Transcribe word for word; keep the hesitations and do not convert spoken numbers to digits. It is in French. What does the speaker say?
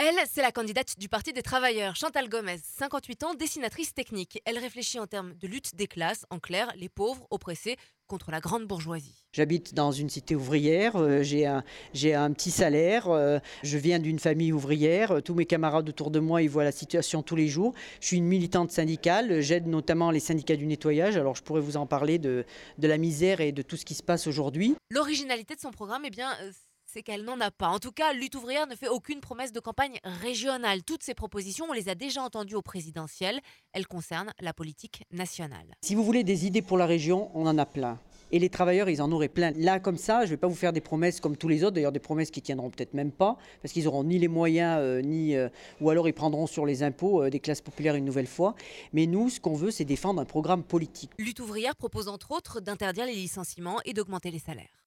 Elle, c'est la candidate du Parti des travailleurs, Chantal Gomez, cinquante-huit ans, dessinatrice technique. Elle réfléchit en termes de lutte des classes, en clair, les pauvres oppressés contre la grande bourgeoisie. J'habite dans une cité ouvrière, euh, j'ai un, j'ai un petit salaire, euh, je viens d'une famille ouvrière, euh, tous mes camarades autour de moi, ils voient la situation tous les jours. Je suis une militante syndicale, j'aide notamment les syndicats du nettoyage, alors je pourrais vous en parler de, de la misère et de tout ce qui se passe aujourd'hui. L'originalité de son programme, eh bien, euh, c'est qu'elle n'en a pas. En tout cas, Lutte ouvrière ne fait aucune promesse de campagne régionale. Toutes ces propositions, on les a déjà entendues au présidentiel. Elles concernent la politique nationale. Si vous voulez des idées pour la région, on en a plein. Et les travailleurs, ils en auraient plein. Là, comme ça, je ne vais pas vous faire des promesses comme tous les autres, d'ailleurs des promesses qui tiendront peut-être même pas, parce qu'ils n'auront ni les moyens, euh, ni, euh, ou alors ils prendront sur les impôts euh, des classes populaires une nouvelle fois. Mais nous, ce qu'on veut, c'est défendre un programme politique. Lutte ouvrière propose entre autres d'interdire les licenciements et d'augmenter les salaires.